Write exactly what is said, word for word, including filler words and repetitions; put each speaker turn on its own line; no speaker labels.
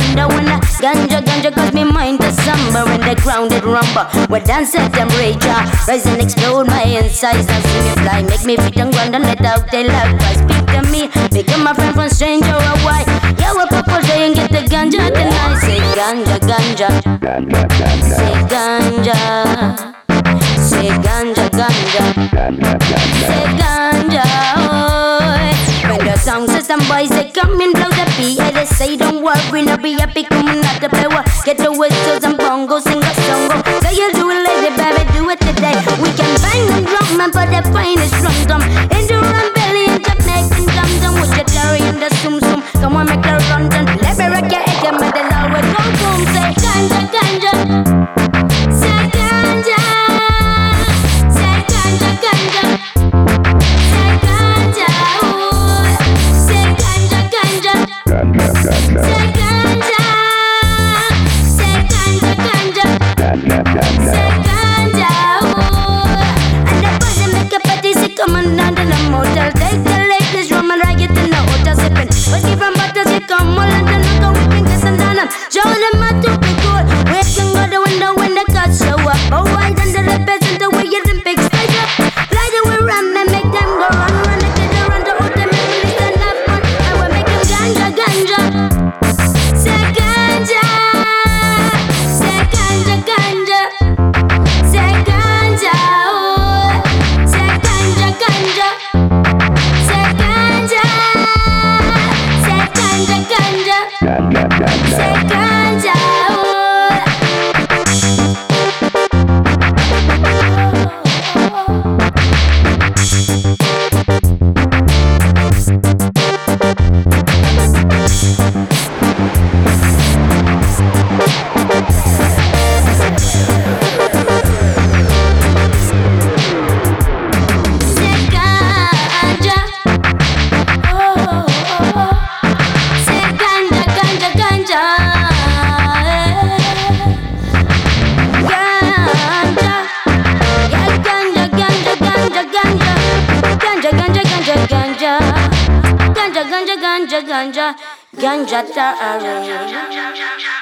window when I ganja, ganja cause me mind to somber when the ground it rumble. Well dance at them rage, uh, rise and explode my insides. Now see me fly, make me fit and ground and let out the loud cry. Speak to me, become my friend from stranger or why. Yeah, what people say and get the ganja tonight. Say ganja, ganja, say ganja, say ganja, ganja, say ganja, oh. When the sound system boys they come in blow the beat, yeah, they say don't worry, no be happy, come not the power. Get the whistles and bongos, sing a song. Say you do it lady, baby, do it today. We can bang and drum and put the finest drum drum in the run belly and just neck and dum dum with your cherry and the sum sum. Come on, make the run done. Let me rock your head, and the loud with boom boom. Say ganja, ganja, say ganja, say ganja, ganja, say ganja, oh, say ganja, ganja, say ganja, say ganja, ganja, say ganja, oh. And the boys they make a party, say come on down to the motel, take the ladies rum and ride it in the hotel sipping. But even bottles you come all and then look how we can get some down and show them how to be cool. We can go the window when the cats show up. Oh, wide under the beds and the way you them big stage up. Fly the way rum and make them go run, run and get around the whole them and release and have fun. And we make them ganja, ganja. Say ganja, say ganja, ganja, say ganja, oh, say ganja, ganja, say ganja, say ganja, ganja, say ganja, oh. Say ganja, oh, oh, oh. Say ganja, ganja, ganja, eh. Ganja, yeah, ganja, ganja, ganja, ganja, ganja, ganja, ganja, ganja, ganja, ganja, ganja, ganja, ganja, ganja,